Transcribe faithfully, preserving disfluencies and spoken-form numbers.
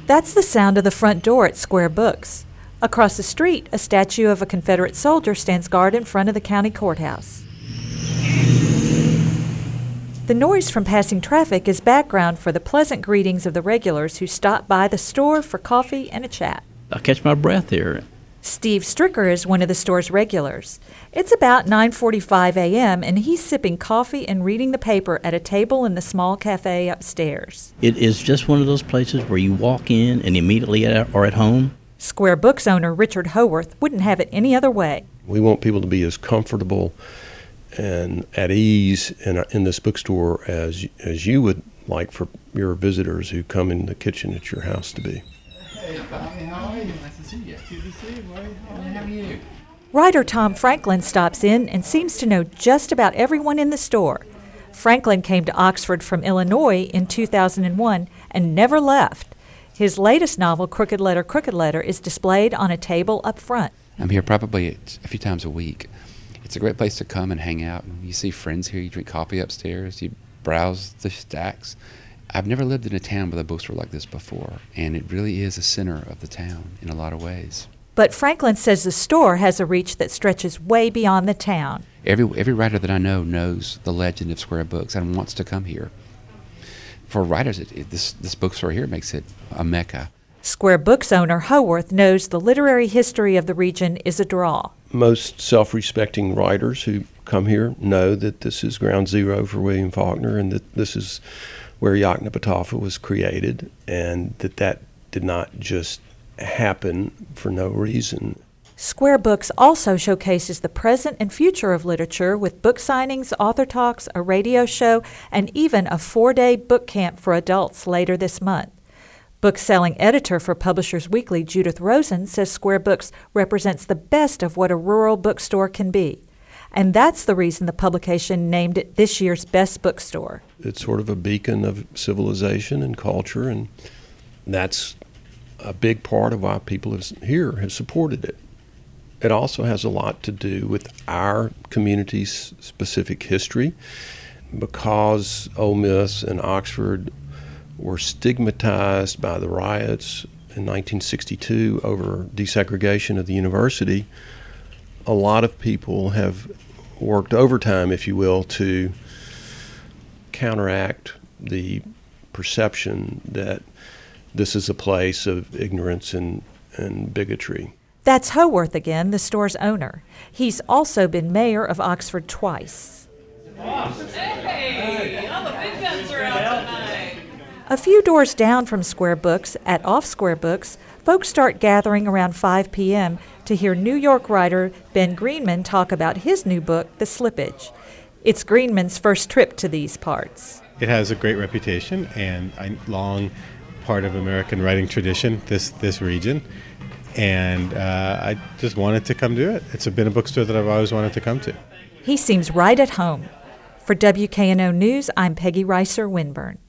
That's the sound of the front door at Square Books. Across the street, a statue of a Confederate soldier stands guard in front of the county courthouse. The noise from passing traffic is background for the pleasant greetings of the regulars who stop by the store for coffee and a chat. I catch my breath here. Steve Stricker is one of the store's regulars. It's about nine forty-five a.m. and he's sipping coffee and reading the paper at a table in the small cafe upstairs. It is just one of those places where you walk in and immediately are at home. Square Books owner Richard Howarth wouldn't have it any other way. We want people to be as comfortable and at ease in, in this bookstore as as you would like for your visitors who come in the kitchen at your house to be. Hey, Tommy, how are you? Nice to see you. Good to see you, buddy. How are you? Writer Tom Franklin stops in and seems to know just about everyone in the store. Franklin came to Oxford from Illinois in two thousand one and never left. His latest novel, Crooked Letter, Crooked Letter, is displayed on a table up front. I'm here probably a few times a week. It's a great place to come and hang out. You see friends here, you drink coffee upstairs, you browse the stacks. I've never lived in a town with a bookstore like this before, and it really is a center of the town in a lot of ways. But Franklin says the store has a reach that stretches way beyond the town. Every every writer that I know knows the legend of Square Books and wants to come here. For writers, it, it, this, this bookstore here makes it a mecca. Square Books owner Howarth knows the literary history of the region is a draw. Most self-respecting writers who come here know that this is ground zero for William Faulkner and that this is where Yoknapatawpha was created, and that that did not just happen for no reason. Square Books also showcases the present and future of literature with book signings, author talks, a radio show, and even a four-day book camp for adults later this month. Book-selling editor for Publishers Weekly, Judith Rosen, says Square Books represents the best of what a rural bookstore can be. And that's the reason the publication named it this year's best bookstore. It's sort of a beacon of civilization and culture, and that's a big part of why people here have supported it. It also has a lot to do with our community's specific history. Because Ole Miss and Oxford were stigmatized by the riots in nineteen sixty-two over desegregation of the university, a lot of people have worked overtime, if you will, to counteract the perception that this is a place of ignorance and, and bigotry. That's Howarth again, the store's owner. He's also been mayor of Oxford twice. Hey, all the big guns are out tonight. A few doors down from Square Books, at Off Square Books, folks start gathering around five p.m. to hear New York writer Ben Greenman talk about his new book, The Slippage. It's Greenman's first trip to these parts. It has a great reputation and a long part of American writing tradition, this this region, and uh, I just wanted to come to it. It's been a bookstore that I've always wanted to come to. He seems right at home. For W K N O News, I'm Peggy Reiser Winburn.